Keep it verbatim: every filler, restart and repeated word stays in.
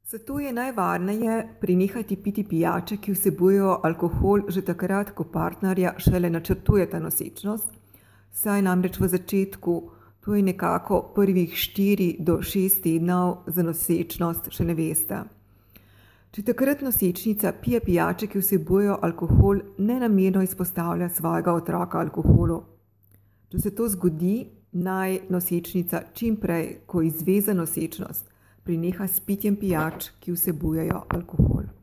Zato je najvarneje prenehati piti pijače, ki vsebujejo alkohol že takrat, ko partnerja šele načrtujeta nosečnost, saj namreč v začetku, to je nekako prvih štiri do šest tednov za nosečnost, še ne veste. Če takrat nosečnica pije pijače, ki vsebujejo alkohol, nenamerno izpostavlja svojega otroka alkoholu. Če se to zgodi, naj nosečnica čim prej, ko izve za nosečnost, preneha s pitjem pijač, ki vsebujejo alkohol.